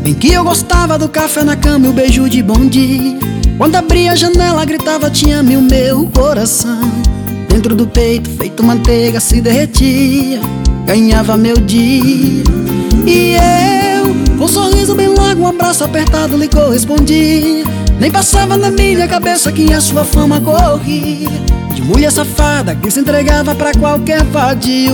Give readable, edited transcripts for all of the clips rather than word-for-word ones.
Bem que eu gostava do café na cama e o beijo de bom dia. Quando abria a janela gritava te amo e o meu coração dentro do peito feito manteiga se derretia. Ganhava meu dia. E eu, com um sorriso bem largo, um abraço apertado lhe correspondia. Nem passava na minha cabeça que a sua fama corria de mulher safada que se entregava pra qualquer vadio.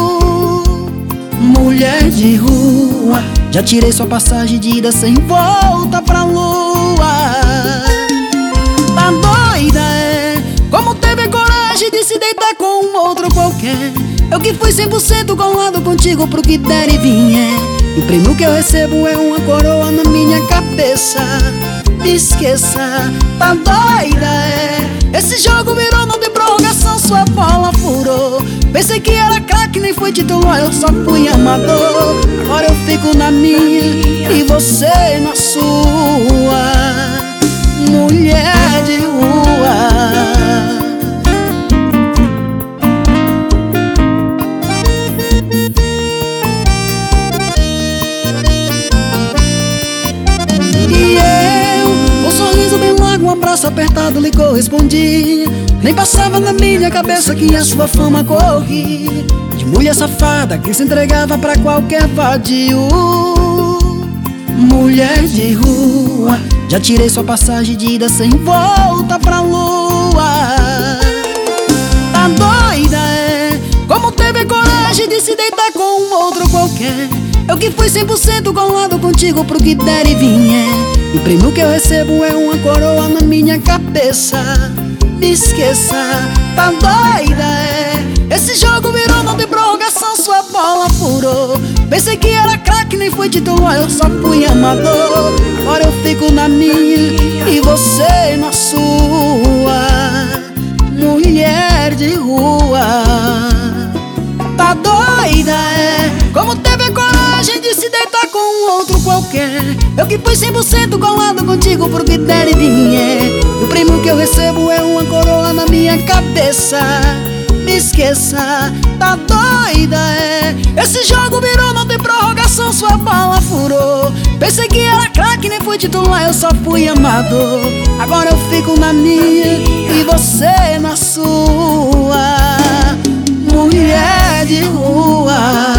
Mulher de rua, já tirei sua passagem de ida sem volta pra lua. Tá doida, é? Como teve coragem de se deitar com um outro qualquer? Eu que fui 100% colado contigo pro que der e vier. E o prêmio que eu recebo é uma coroa na minha cabeça. Me esqueça, tá doida, é? Esse jogo virou, não tem prorrogação, sua bola furou. Pensei que era craque, nem foi titular, eu só fui amador. Agora eu fico na minha e você na sua. Mulher de rua. Um abraço apertado lhe correspondia. Nem passava na minha cabeça que a sua fama corria de mulher safada que se entregava pra qualquer vadio. Mulher de rua, já tirei sua passagem de ida sem volta pra lua. Tá doida, é? Como teve coragem de se deitar com um outro qualquer? Eu que fui 100% colado contigo pro que der e vier. E o prêmio que eu recebo é uma coroa na minha cabeça. Me esqueça, tá doida, é? Esse jogo virou, não tem prorrogação, sua bola furou. Pensei que era craque, nem foi titular, eu só fui amador. Agora eu fico na minha e você na sua. Mulher de rua. Tá doida, é? Como teve coragem de se deitar com um outro qualquer? Eu que fui 100% colado contigo pro que der e vier. E o prêmio que eu recebo é uma coroa na minha cabeça. Me esqueça, tá doida, é? Esse jogo virou, não tem prorrogação, sua bola furou. Pensei que era craque, nem foi titular, eu só fui amador. Agora eu fico na minha e você na sua. Mulher de rua.